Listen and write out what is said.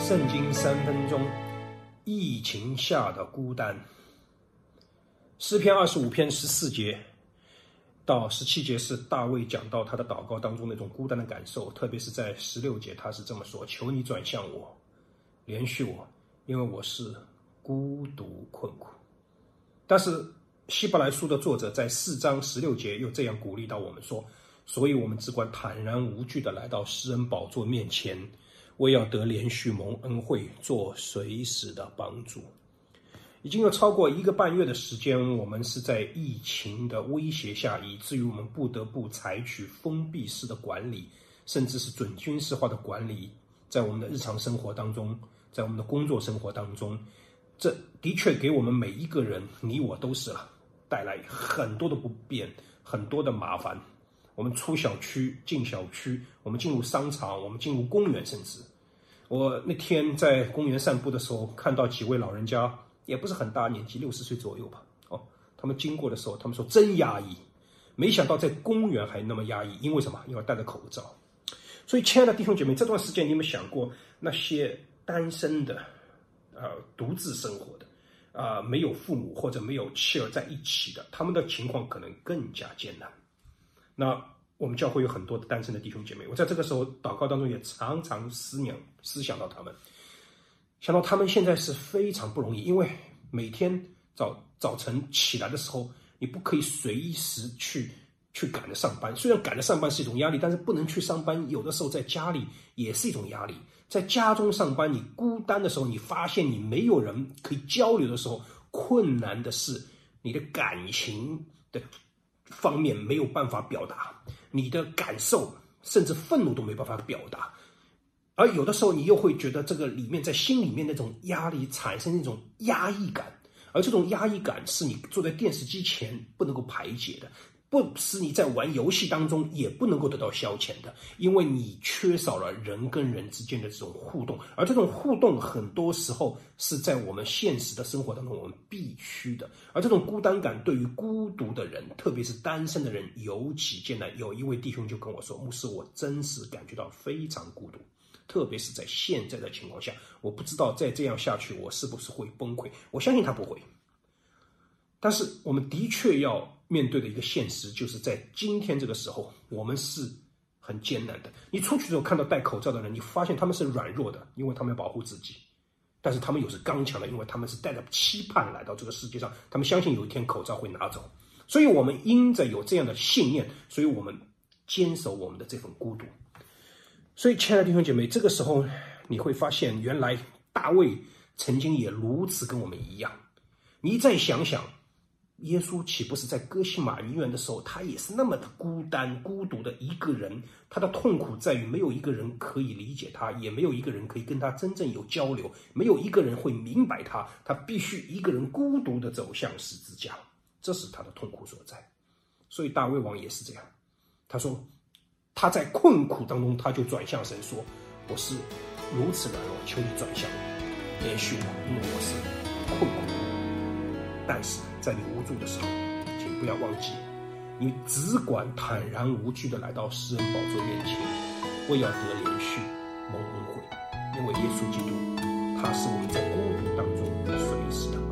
圣经3分钟，疫情下的孤单。诗篇25篇14节到17节是大卫讲到他的祷告当中那种孤单的感受，特别是在16节他是这么说：求你转向我，怜恤我，因为我是孤独困苦。但是希伯来书的作者在4章16节又这样鼓励到我们说，所以我们只管坦然无惧地来到施恩宝座面前，为要得连续蒙恩惠，做随时的帮助。已经有超过1个半月的时间，我们是在疫情的威胁下，以至于我们不得不采取封闭式的管理，甚至是准军事化的管理，在我们的日常生活当中，在我们的工作生活当中，这的确给我们每一个人，你我都是带来很多的不便，很多的麻烦。我们出小区进小区，我们进入商场，我们进入公园，甚至我那天在公园散步的时候，看到几位老人家，也不是很大年纪，60岁左右吧。他们经过的时候，他们说真压抑，没想到在公园还那么压抑，因为什么？因为戴着口罩。所以亲爱的弟兄姐妹，这段时间你有没有想过那些单身的独自生活的没有父母或者没有妻儿在一起的，他们的情况可能更加艰难。那我们教会有很多的单身的弟兄姐妹，我在这个时候祷告当中也常常思想到他们，想到他们现在是非常不容易，因为每天早晨起来的时候，你不可以随时去赶着上班。虽然赶着上班是一种压力，但是不能去上班，有的时候在家里也是一种压力。在家中上班，你孤单的时候，你发现你没有人可以交流的时候，困难的是你的感情的方面没有办法表达，你的感受甚至愤怒都没办法表达。而有的时候你又会觉得这个里面在心里面那种压力产生那种压抑感，而这种压抑感是你坐在电视机前不能够排解的，不是你在玩游戏当中也不能够得到消遣的，因为你缺少了人跟人之间的这种互动，而这种互动很多时候是在我们现实的生活当中我们必须的。而这种孤单感对于孤独的人，特别是单身的人尤其艰难。有一位弟兄就跟我说，牧师，我真是感觉到非常孤独，特别是在现在的情况下，我不知道再这样下去我是不是会崩溃。我相信他不会，但是我们的确要面对的一个现实，就是在今天这个时候我们是很艰难的。你出去的时候看到戴口罩的人，你发现他们是软弱的，因为他们要保护自己，但是他们又是刚强的，因为他们是带着期盼来到这个世界上，他们相信有一天口罩会拿走。所以我们因着有这样的信念，所以我们坚守我们的这份孤独。所以亲爱的弟兄姐妹，这个时候你会发现，原来大卫曾经也如此跟我们一样。你再想想，耶稣岂不是在哥西马尼园的时候，他也是那么的孤单孤独的一个人，他的痛苦在于没有一个人可以理解他，也没有一个人可以跟他真正有交流，没有一个人会明白他，他必须一个人孤独的走向十字架，这是他的痛苦所在。所以大卫王也是这样，他说他在困苦当中，他就转向神说，我是如此软弱，求你转向我，怜恤我，因为我是困苦。但是在你无助的时候，请不要忘记，你只管坦然无惧地来到施恩宝座面前，为要得连续蒙恩惠，因为耶稣基督他是我们在孤独当中随时的